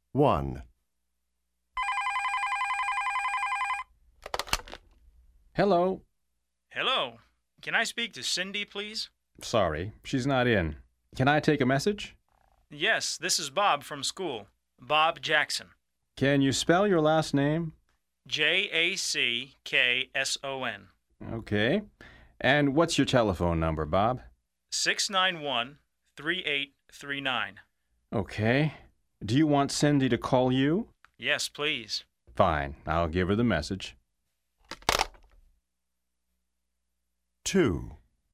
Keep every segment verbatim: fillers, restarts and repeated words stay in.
one. Hello. Hello. Can I speak to Cindy, please? Sorry, she's not in. Can I take a message? Yes, this is Bob from school. Bob Jackson. Can you spell your last name? J A C K S O N. Okay. And what's your telephone number, Bob? six nine one, three eight three nine. Okay. Do you want Cindy to call you? Yes, please. Fine. I'll give her the message. two.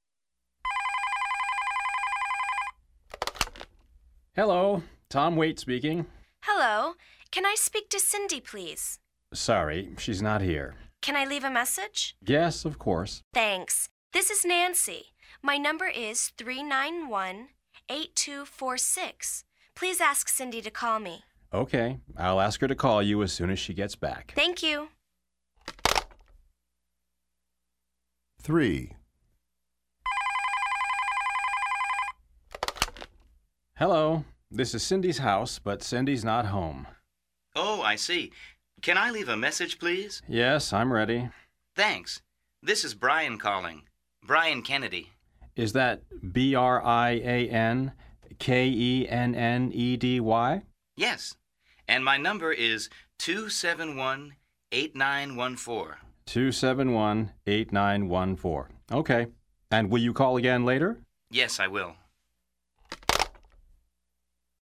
Hello. Tom Waite speaking. Hello. Can I speak to Cindy, please? Sorry, she's not here. Can I leave a message? Yes, of course. Thanks. This is Nancy. My number is three nine one, eight two four six. Please ask Cindy to call me. Okay. I'll ask her to call you as soon as she gets back. Thank you. three. Hello. This is Cindy's house, but Cindy's not home. Oh, I see. Can I leave a message, please? Yes, I'm ready. Thanks. This is Brian calling. Brian Kennedy. Is that B R I A N K E N N E D Y? Yes. And my number is two seven one, eight nine one four. two seven one, eight nine one four. Okay. And will you call again later? Yes, I will.